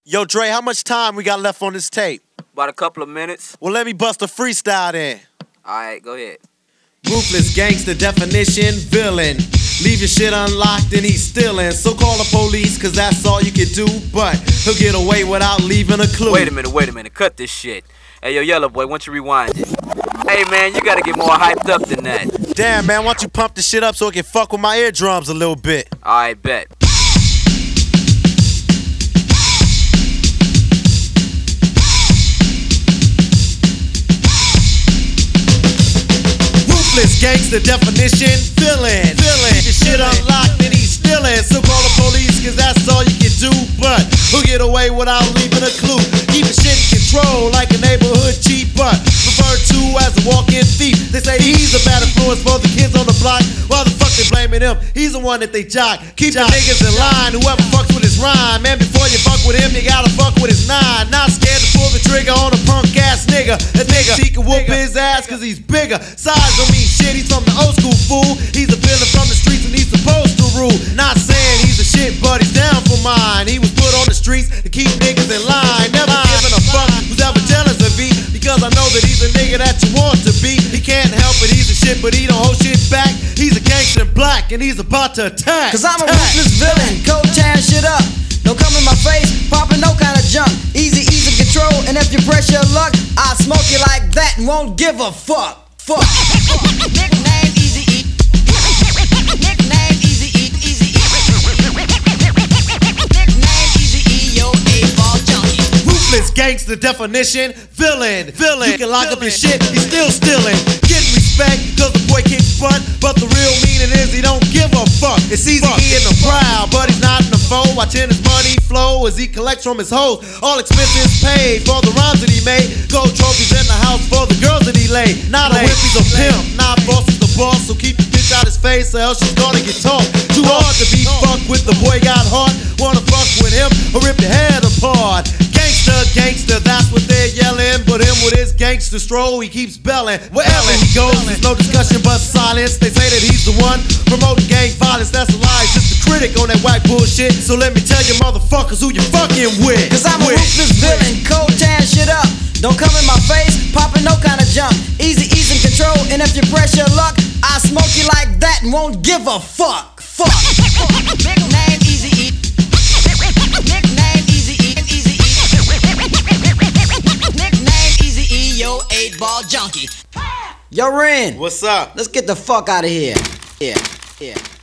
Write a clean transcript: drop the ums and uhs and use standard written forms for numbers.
Yo, Dre, how much time we got left on this tape? About a couple of minutes. Well, let me bust a freestyle then. Alright, go ahead. Ruthless gangster definition, villain. Leave your shit unlocked and he's stealing. So call the police, cause that's all you can do. But he'll get away without leaving a clue. Wait a minute, cut this shit. Hey, yo, Yellow Boy, why don't you rewind it? Hey, man, you gotta get more hyped up than that. Damn, man, why don't you pump the shit up so it can fuck with my eardrums a little bit? Alright, bet. Ruthless gangster definition, villain. Leave your shit unlocked and he's stealing. So call the police, cause that's all you can do. But he'll get away without leaving a clue. Keep the shit in control like a neighborhood cheat, but referred to as a walk-in thief. They say he's a bad influence for the kids on the block. Why the fuck they blaming him? He's the one that they jock. Keep the niggas in line, whoever fucks with his rhyme. Man, before you fuck with him, you gotta fuck with his nine. Not scared to pull the trigger on a punk ass nigga. That nigga, he can whoop his ass cause he's bigger. Size don't mean shit, he's from the old school fool. He's a villain from the streets and he's supposed to rule. Not saying he's a shit, but he's down for mine. He was put on the streets to keep niggas in line. Never giving a fuck who's ever jealous of me, because I know that he's a nigga that you want to be. He can't help it, he's a shit, but he don't hold shit back. He's a gangster black and he's about to attack. Cause I'm a ruthless villain, cold tearing shit up. Don't come in my face, popping no kind of junk. Easy control, and if you press your luck, I'll smoke you like that and won't give a fuck. Nickname Easy E. Nickname Easy E. Nickname Easy E. Yo, 8-ball junkie. Ruthless gangster definition, villain. You can lock up your shit, he's still stealing. Getting respect, cause the boy kicks butt. But the real meaning is he don't give a fuck. It's easy in the crowd, but he's not in the foe. Watching his money flow as he collects from his hoes. All expenses paid for the rhymes that he made. Gold trophies in the house for the girls that he laid. Not a whip, he's a pimp. Not boss, he's the boss. So keep the bitch out his face or else she's gonna get talked. Too hard to be fucked with, the boy got heart. Wanna fuck with him or rip your head apart. Gangster, that's what they're yelling. But him with his gangster stroll, he keeps belling. Wherever he goes, there's no discussion but silence. They say that he's the one promoting gang violence. That's a lie, he's just a critic on that white bullshit. So let me tell you motherfuckers who you fucking with. Cause I'm a ruthless villain, cold tearing shit up. Don't come in my face, popping no kind of junk. Easy control, and if you press your luck, I'll smoke you like that and won't give a fuck. Nickname Easy E. Nickname Easy E. Nickname Easy E. Yo, 8-ball junkie. Yo, Ren. What's up? Let's get the fuck out of here. Yeah.